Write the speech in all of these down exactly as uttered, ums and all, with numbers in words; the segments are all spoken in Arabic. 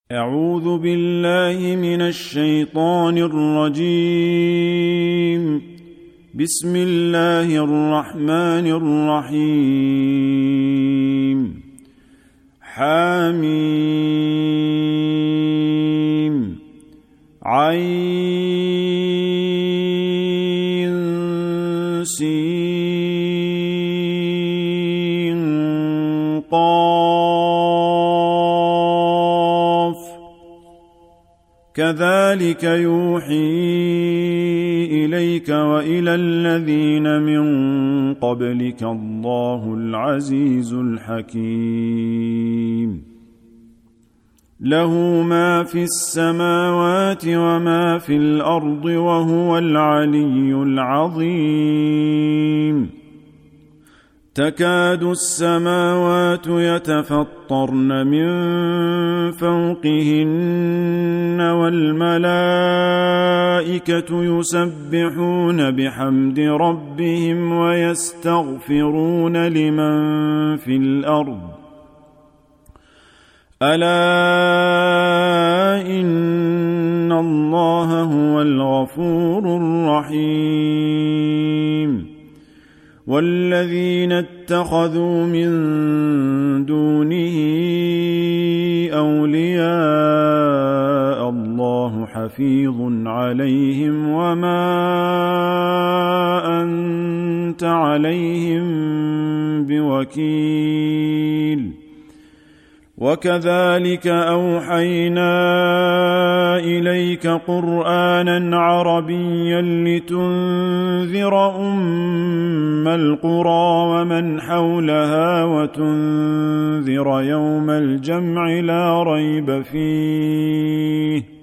أعوذ بالله من الشيطان الرجيم. بسم الله الرحمن الرحيم. حميم عين سين قاف كذلك يوحي إليك وإلى الذين من قبلك الله العزيز الحكيم. له ما في السماوات وما في الأرض وهو العلي العظيم. تكاد السماوات يتفطرن من فوقهن والملائكة يسبحون بحمد ربهم ويستغفرون لمن في الأرض ألا إن الله هو الغفور الرحيم. والذين اتخذوا من دونه أولياء الله حفيظ عليهم وما أنت عليهم بوكيل. وكذلك أوحينا إليك قرآنا عربيا لتنذر أم القرى ومن حولها وتنذر يوم الجمع لا ريب فيه.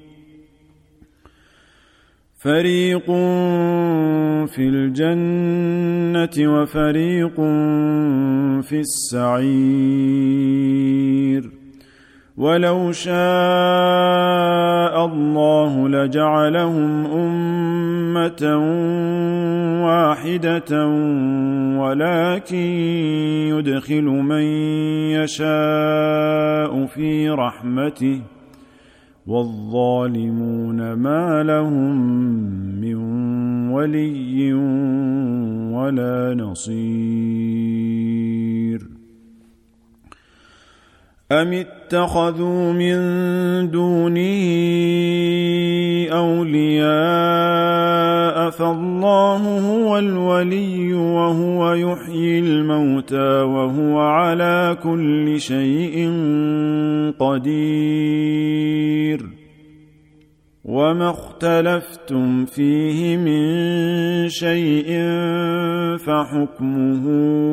فريق في الجنة وفريق في السعير. ولو شاء الله لجعلهم أمة واحدة ولكن يدخل من يشاء في رحمته والظالمون ما لهم من ولي ولا نصير. أم اتخذوا من دونه أولياء فالله هو الولي وهو يحيي الموتى وهو على كل شيء قدير. وما اختلفتم فيه من شيء فحكمه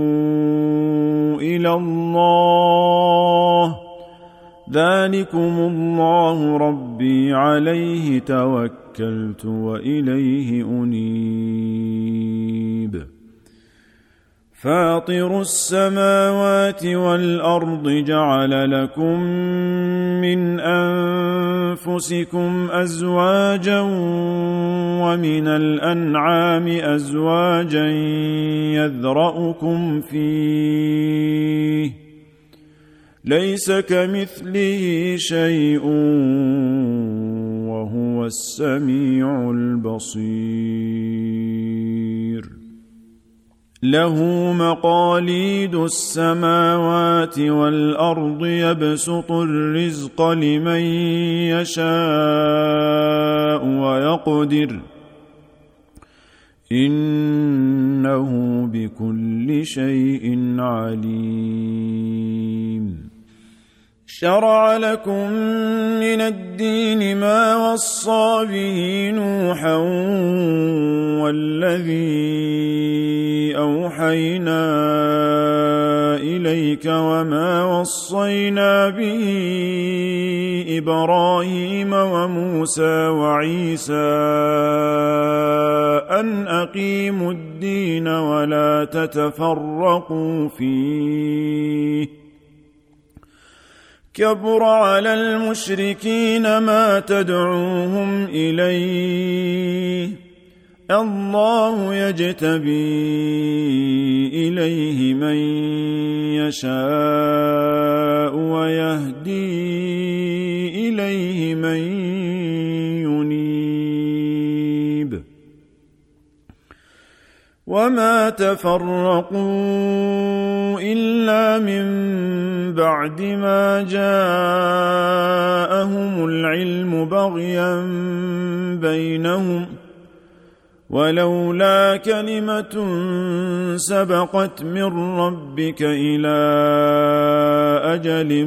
إلى الله. ذلكم الله ربي عليه توكلت وإليه أنيب. فاطر السماوات والأرض جعل لكم من أنفسكم أزواجا ومن الأنعام أزواجا يذرأكم فيه ليس كمثله شيء وهو السميع البصير. له مقاليد السماوات والأرض يبسط الرزق لمن يشاء ويقدر إنه بكل شيء عليم. شرع لكم من الدين ما وصى به نوحا والذي أوحينا إليك وما وصينا به إبراهيم وموسى وعيسى أن أقيموا الدين ولا تتفرقوا فيه. كبر على المشركين ما تدعوهم إليه الله يجتبي إليه من يشاء ويهدي إليه وما تفرقوا إلا من بعد ما جاءهم العلم بغيا بينهم ولولا كلمة سبقت من ربك إلى أجل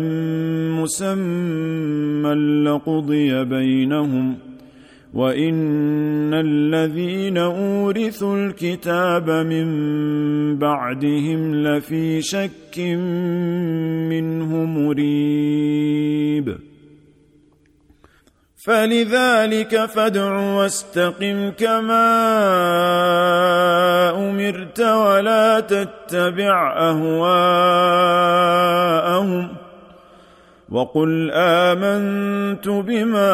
مسمى لقضي بينهم وإن الذين أورثوا الكتاب من بعدهم لفي شك منه مريب فلذلك فادع واستقم كما أمرت ولا تتبع أهواءهم وقل آمنت بما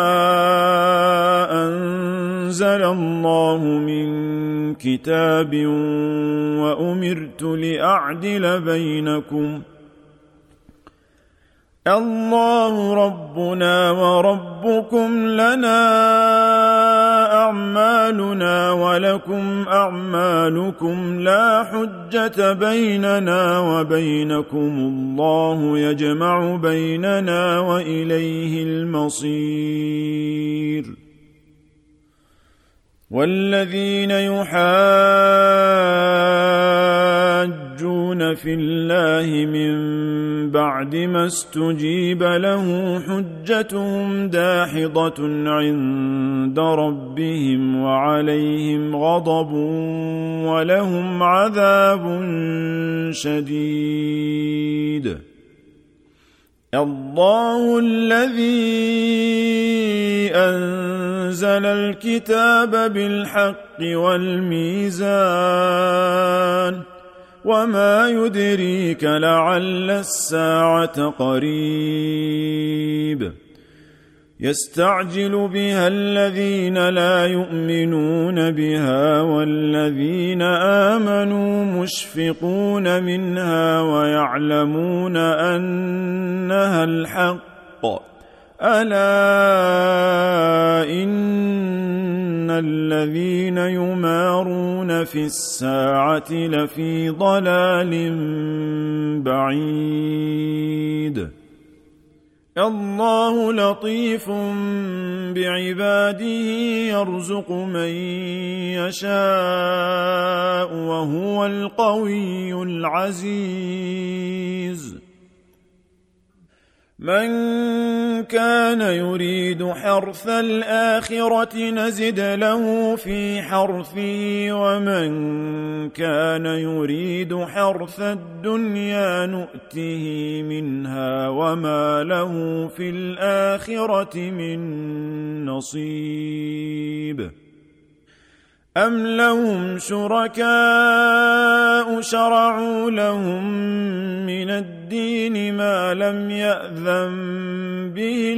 أنزل الله من كتاب وأمرت لأعدل بينكم الله ربنا وربكم لنا أعمالنا ولكم أعمالكم لا حجة بيننا وبينكم الله يجمع بيننا وإليه المصير والذين يحاجون في الله من بعد ما استجيب له حجتهم داحضة عند ربهم وعليهم غضب ولهم عذاب شديد الله الذي أنزل الكتاب بالحق والميزان وما يدريك لعل الساعة قريب يستعجل بها الذين لا يؤمنون بها والذين آمنوا مشفقون منها ويعلمون أنها الحق ألا إن الذين يمارون في الساعة لفي ضلال بعيد الله لطيف بعباده يرزق من يشاء وهو القوي العزيز من كان يريد حرث الآخرة نزد له في حرثه ومن كان يريد حرث الدنيا نؤته منها وما له في الآخرة من نصيب أم لهم شركاء شرعوا لهم من الدين ما لم يأذن به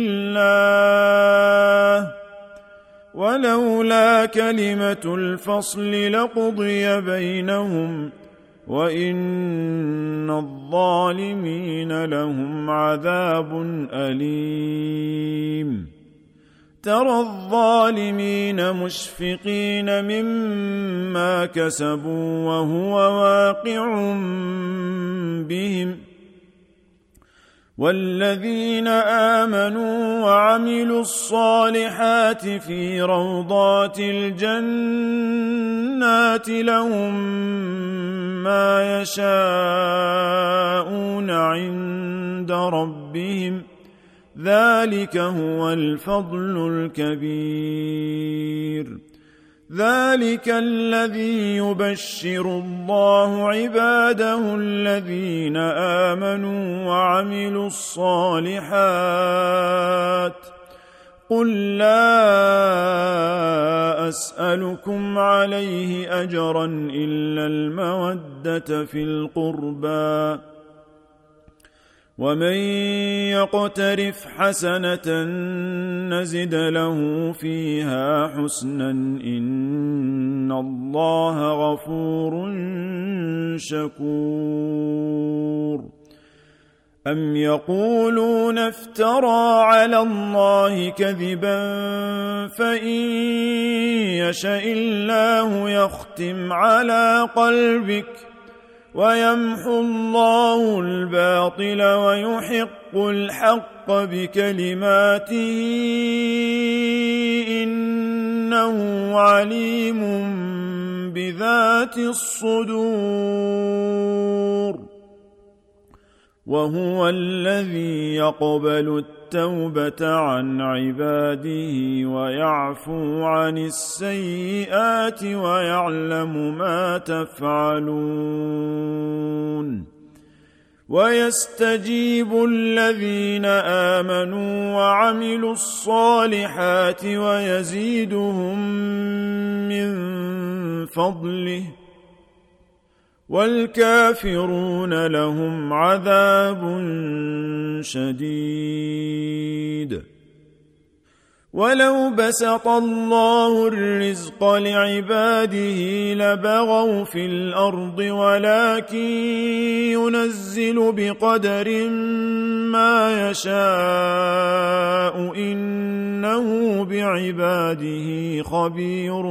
الله ولولا كلمة الفصل لقضي بينهم وإن الظالمين لهم عذاب أليم ترى الظالمين مشفقين مما كسبوا وهو واقع بهم والذين آمنوا وعملوا الصالحات في روضات الجنات لهم ما يشاءون عند ربهم ذلك هو الفضل الكبير ذلك الذي يبشر الله عباده الذين آمنوا وعملوا الصالحات قل لا أسألكم عليه أجرا إلا المودة في القربى ومن يقترف حسنة نزد له فيها حسنا إن الله غفور شكور أم يقولون افترى على الله كذبا فإن يشأ الله يختم على قلبك ويمحو الله الباطل ويحق الحق بكلماته إنه عليم بذات الصدور وهو الذي يقبل التوبة عن عباده ويعفو عن السيئات ويعلم ما تفعلون ويستجيب الذين آمنوا وعملوا الصالحات ويزيدهم من فضله والكافرون لهم عذاب شديد ولو بسط الله الرزق لعباده لبغوا في الأرض ولكن ينزل بقدر ما يشاء إنه بعباده خبير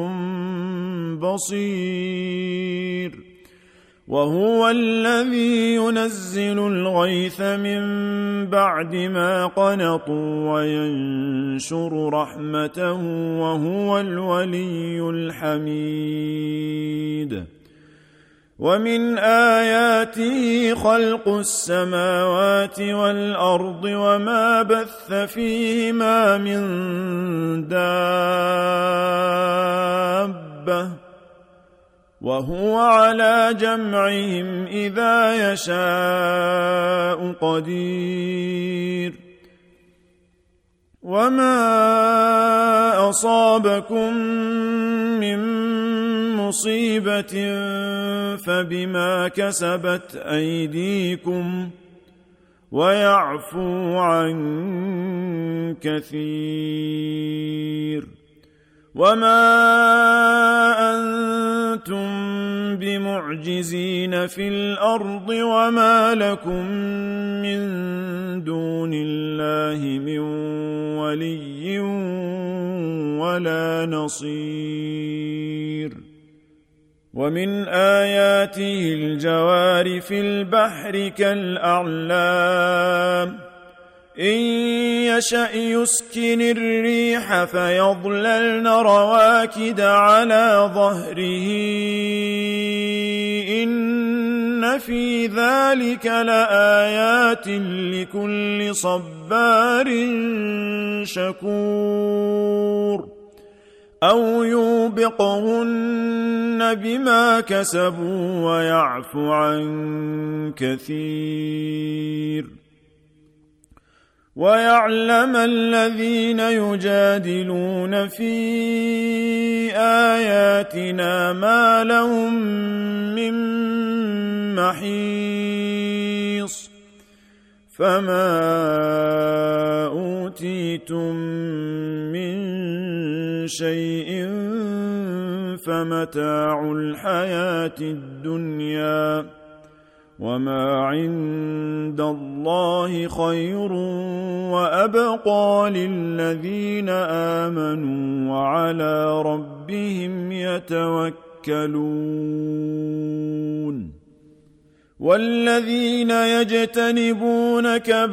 بصير وهو الذي ينزل الغيث من بعد ما قنطوا وينشر رحمته وهو الولي الحميد ومن آياته خلق السماوات والأرض وما بث فيهما من دابة وهو على جمعهم إذا يشاء قدير وما أصابكم من مصيبة فبما كسبت أيديكم ويعفو عن كثير وما أنتم بمعجزين في الأرض وما لكم من دون الله من ولي ولا نصير ومن آياته الجوار في البحر كالأعلام إن يشأ يسكن الريح فيظللن رواكد على ظهره إن في ذلك لآيات لكل صبار شكور أو يوبقهن بما كسبوا ويعفو عن كثير ويعلم الذين يجادلون في آياتنا ما لهم من محيص فما أوتيتم من شيء فمتاع الحياة الدنيا وما عند الله خير وأبقى للذين آمنوا وعلى ربهم يتوكلون والذين يجتنبون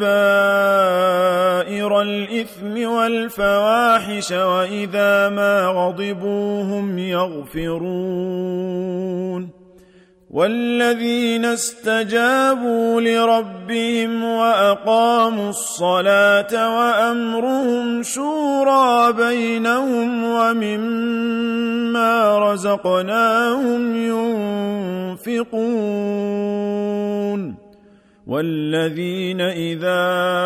كبائر الإثم والفواحش وإذا ما غضبوا هم يغفرون والذين استجابوا لربهم وأقاموا الصلاة وأمرهم شورى بينهم ومما رزقناهم ينفقون والذين إذا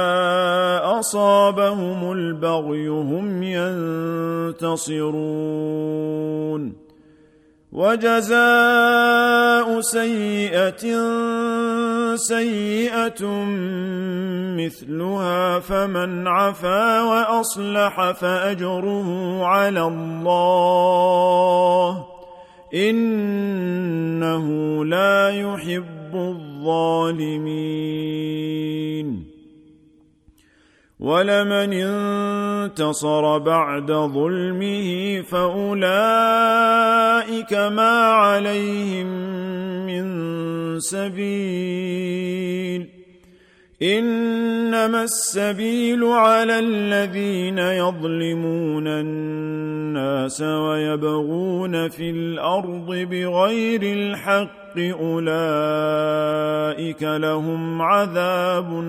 أصابهم البغي هم ينتصرون وجزاء سيئة سيئة مثلها فمن عفا وأصلح فأجره على الله إنه لا يحب يحب الظالمين. ولمن انتصر بعد ظلمه فأولئك ما عليهم من سبيل، إنما السبيل على الذين يظلمون الناس ويبغون في الأرض بغير الحق، أولئك لهم عذاب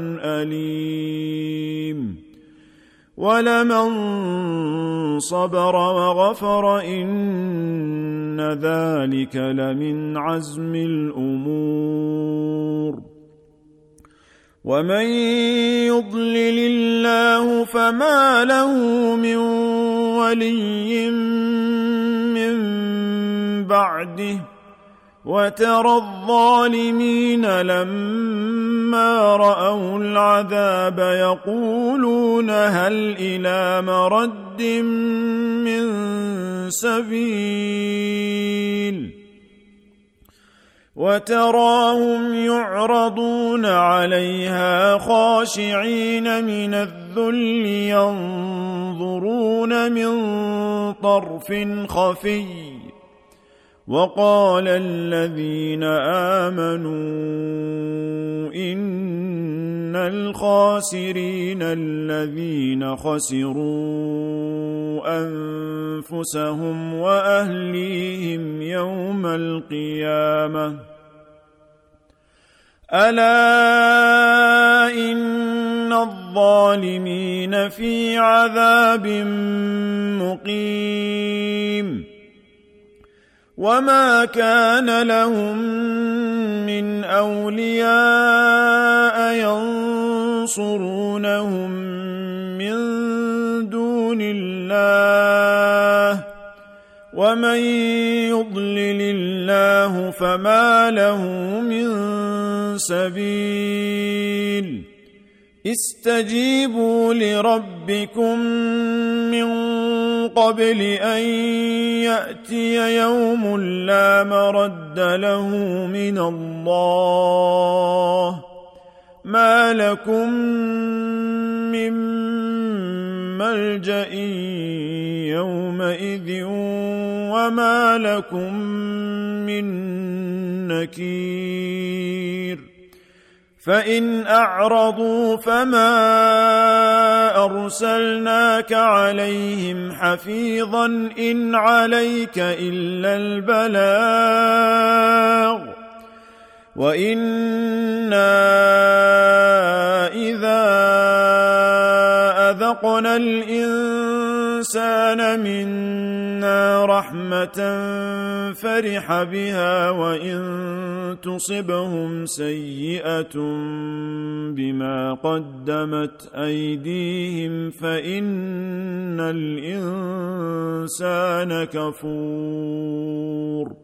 أليم. ولمن صبر وغفر إن ذلك لمن عزم الأمور. ومن يضلل الله فما له من ولي من بعده، وترى الظالمين لما رأوا العذاب يقولون هل إلى مرد من سبيل، وتراهم يعرضون عليها خاشعين من الذل ينظرون من طرف خفي. وقال الذين آمنوا إن الخاسرين الذين خسروا أنفسهم وأهليهم يوم القيامة، ألا إن الظالمين في عذاب مقيم. وما كان لهم من أولياء ينصرونهم من دون الله، ومن يضلل الله فما له من سبيل. استجيبوا لربكم من قبل أن يأتي يوم لا مرد له من الله، ما لكم من ملجأ يومئذ وما لكم من نكير. فإن أعرضوا فما أرسلناك عليهم حفيظا إن عليك إلا البلاغ، وإنا إذا أذقنا الإنسان منا رحمة فرح بها، وإن تصبهم سيئة بما قدمت أيديهم فإن الإنسان كفور.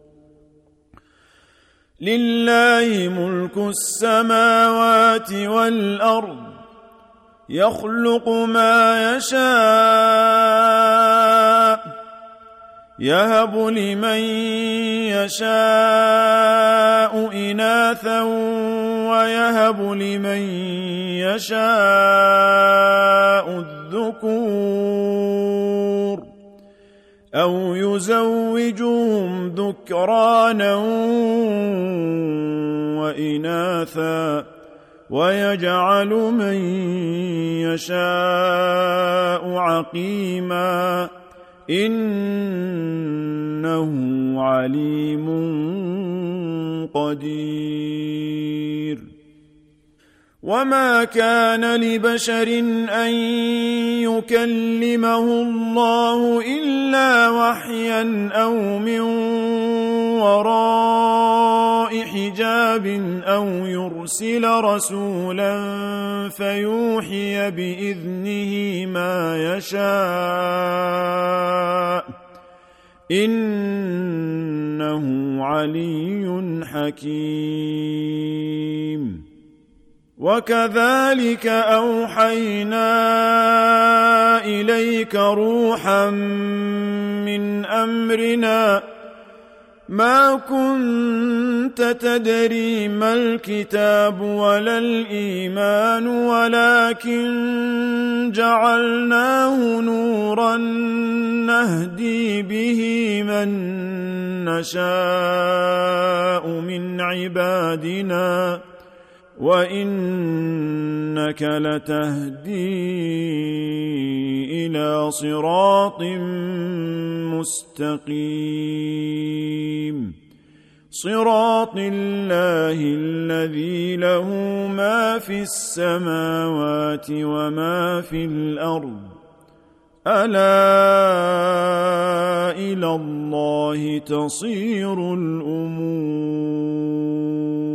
لله ملك السماوات والأرض، يخلق ما يشاء، يهب لمن يشاء إناثا ويهب لمن يشاء الذكور، أو يزوجهم ذكرانا وإناثا، ويجعل من يشاء عقيما، إنه عليم قدير. وما كان لبشر أن يكلمه الله إلا وحيا أو من وراء حجاب أو يرسل رسولا فيوحي بإذنه ما يشاء، إنه علي حكيم. وكذلك أوحينا إليك روحا من أمرنا، ما كنت تدري ما الكتاب ولا الإيمان ولكن جعلناه نورا نهدي به من نشاء من عبادنا وإنك لتهدي إلى صراط مستقيم صراط الله الذي له ما في السماوات وما في الأرض ألا إلى الله تصير الأمور.